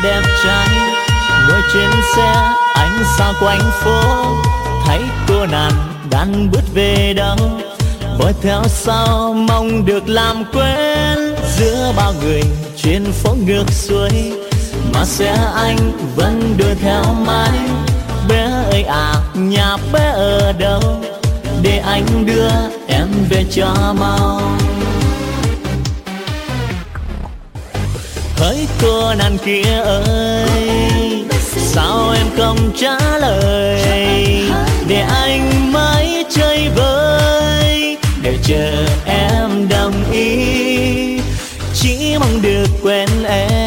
đẹp trai ngồi trên xe ánh sao quanh phố, thấy cô nàng đang bước về đâu, vội theo sau mong được làm quen. Giữa bao người trên phố ngược xuôi mà xe anh vẫn đuổi theo mãi. Bé ơi à, nhà bé ở đâu, để anh đưa em về cho mau. Hỡi cô nàng kia ơi, sao em không trả lời, để anh mãi chơi vơi, để chờ em đồng ý. Chỉ mong được quen em